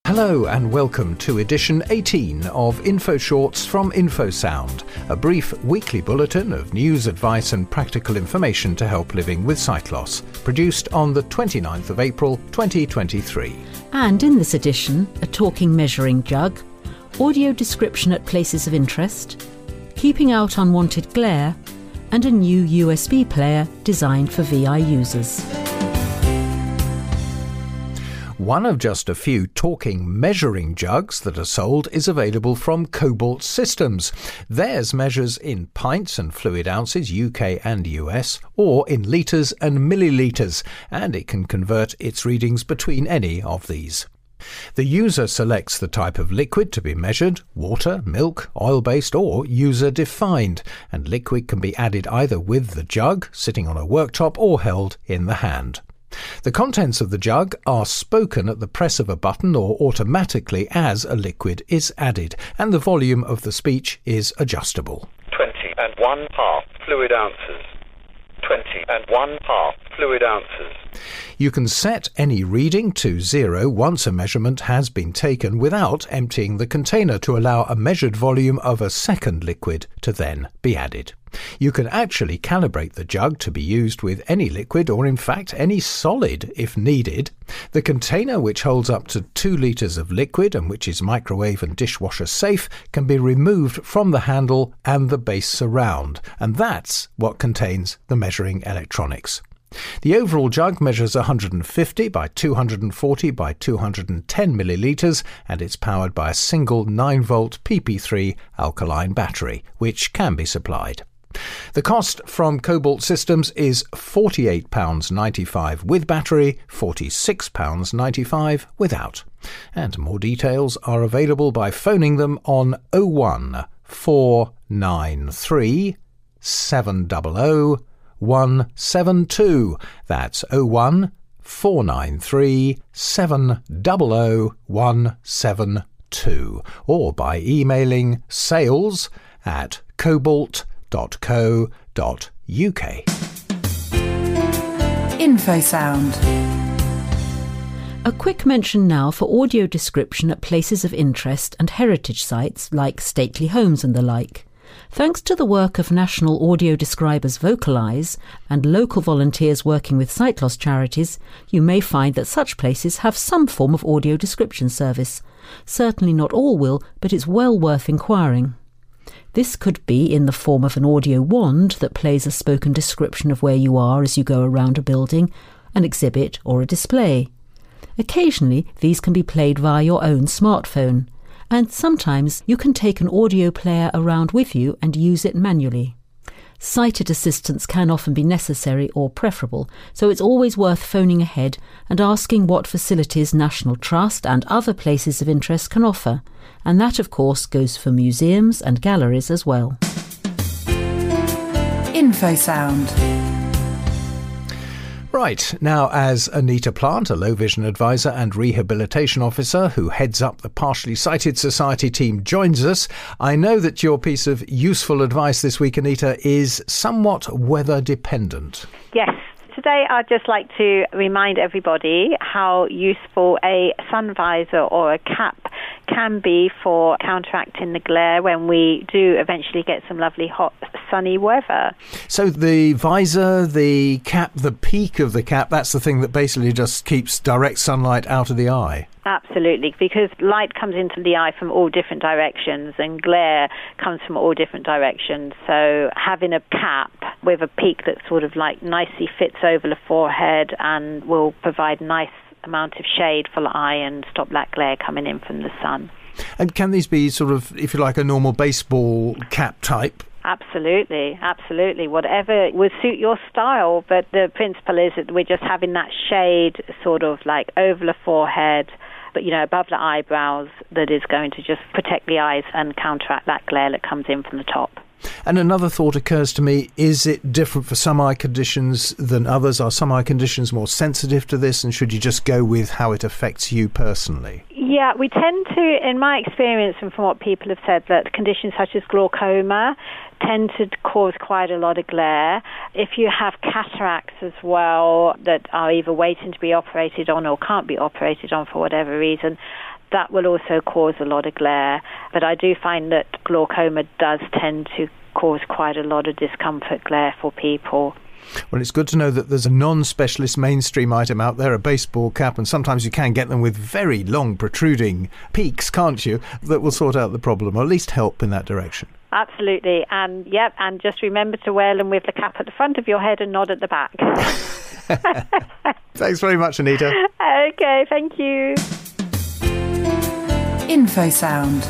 Hello and welcome to edition 18 of Info Shorts from InfoSound, a brief weekly bulletin of news, advice and practical information to help living with sight loss, produced on the 29th of April 2023. And in this edition, a talking measuring jug, audio description at places of interest, keeping out unwanted glare, and a new USB player designed for VI users. One of just a few talking measuring jugs that are sold is available from Cobalt Systems. Theirs measures in pints and fluid ounces, UK and US, or in litres and millilitres, and it can convert its readings between any of these. The user selects the type of liquid to be measured, water, milk, oil-based or user-defined, and liquid can be added either with the jug, sitting on a worktop, or held in the hand. The contents of the jug are spoken at the press of a button or automatically as a liquid is added, and the volume of the speech is adjustable. 20 1/2 fluid ounces. 20 1/2 fluid ounces. You can set any reading to 0 once a measurement has been taken without emptying the container to allow a measured volume of a second liquid to then be added. You can actually calibrate the jug to be used with any liquid or in fact any solid if needed. The container, which holds up to 2 litres of liquid and which is microwave and dishwasher safe, can be removed from the handle and the base surround, and that's what contains the measuring electronics. The overall jug measures 150 by 240 by 210 millilitres and it's powered by a single 9-volt PP3 alkaline battery, which can be supplied. The cost from Cobalt Systems is £48.95 with battery, £46.95 without. And more details are available by phoning them on 01 493 700 172. That's 01 493 700 172. Or by emailing sales@cobalt.co.uk. InfoSound. A quick mention now for audio description at places of interest and heritage sites like stately homes and the like. Thanks to the work of national audio describers Vocalise and local volunteers working with sight loss charities, you may find that such places have some form of audio description service. Certainly not all will, but it's well worth inquiring. This could be in the form of an audio wand that plays a spoken description of where you are as you go around a building, an exhibit or a display. Occasionally, these can be played via your own smartphone, and sometimes you can take an audio player around with you and use it manually. Sighted assistance can often be necessary or preferable, so it's always worth phoning ahead and asking what facilities National Trust and other places of interest can offer, and that of course goes for museums and galleries as well. InfoSound. Right, now as Anita Plant, a low vision advisor and rehabilitation officer who heads up the Partially Sighted Society team, joins us, I know that your piece of useful advice this week, Anita, is somewhat weather dependent. Yes. Today I'd just like to remind everybody how useful a sun visor or a cap can be for counteracting the glare when we do eventually get some lovely hot sunny weather. So the visor, the cap, the peak of the cap, that's the thing that basically just keeps direct sunlight out of the eye. Absolutely, because light comes into the eye from all different directions and glare comes from all different directions. So having a cap with a peak that sort of like nicely fits over the forehead and will provide nice amount of shade for the eye and stop that glare coming in from the sun. And can these be sort of, if you like, a normal baseball cap type? Absolutely, absolutely. Whatever would suit your style, but the principle is that we're just having that shade sort of like over the forehead, but above the eyebrows, that is going to just protect the eyes and counteract that glare that comes in from the top. And another thought occurs to me, is it different for some eye conditions than others? Are some eye conditions more sensitive to this, and should you just go with how it affects you personally? Yeah, we tend to, in my experience and from what people have said, that conditions such as glaucoma tend to cause quite a lot of glare. If you have cataracts as well that are either waiting to be operated on or can't be operated on for whatever reason, that will also cause a lot of glare. But I do find that glaucoma does tend to cause quite a lot of discomfort glare for people. Well, it's good to know that there's a non-specialist mainstream item out there, a baseball cap, and sometimes you can get them with very long protruding peaks, can't you, that will sort out the problem, or at least help in that direction. Absolutely. And just remember to wear them with the cap at the front of your head and not at the back. Thanks very much, Anita. Okay, thank you. InfoSound.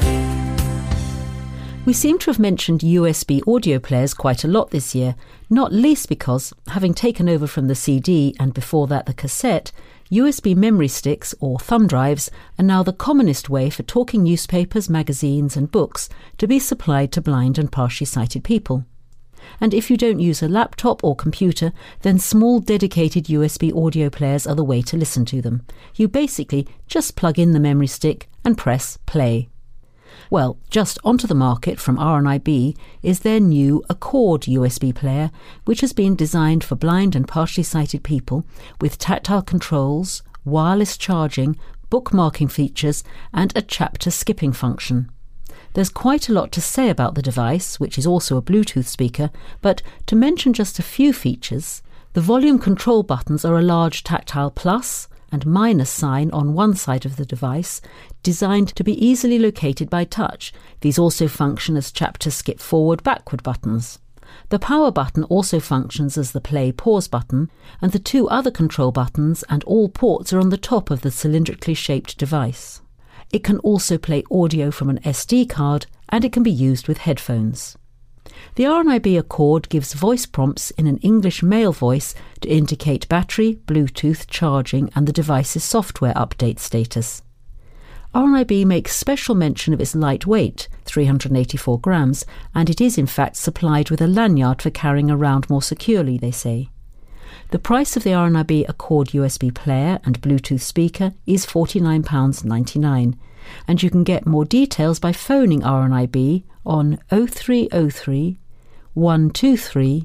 We seem to have mentioned USB audio players quite a lot this year, not least because, having taken over from the CD and before that the cassette, USB memory sticks, or thumb drives, are now the commonest way for talking newspapers, magazines and books to be supplied to blind and partially sighted people. And if you don't use a laptop or computer, then small dedicated USB audio players are the way to listen to them. You basically just plug in the memory stick and press play. Well, just onto the market from RNIB is their new Accord USB player, which has been designed for blind and partially sighted people with tactile controls, wireless charging, bookmarking features and a chapter skipping function. There's quite a lot to say about the device, which is also a Bluetooth speaker, but to mention just a few features, the volume control buttons are a large tactile plus and minus sign on one side of the device, designed to be easily located by touch. These also function as chapter skip forward-backward buttons. The power button also functions as the play-pause button, and the two other control buttons and all ports are on the top of the cylindrically shaped device. It can also play audio from an SD card, and it can be used with headphones. The RNIB Accord gives voice prompts in an English male voice to indicate battery, Bluetooth, charging and the device's software update status. RNIB makes special mention of its light weight, 384 grams, and it is in fact supplied with a lanyard for carrying around more securely, they say. The price of the RNIB Accord USB player and Bluetooth speaker is £49.99, and you can get more details by phoning RNIB on 0303 123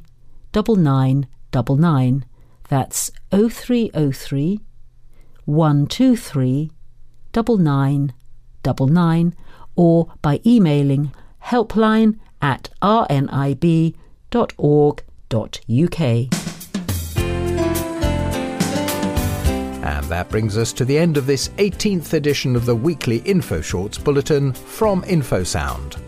9999. That's 0303 123 9999, or by emailing helpline@rnib.org.uk. And that brings us to the end of this 18th edition of the weekly Info Shorts Bulletin from InfoSound.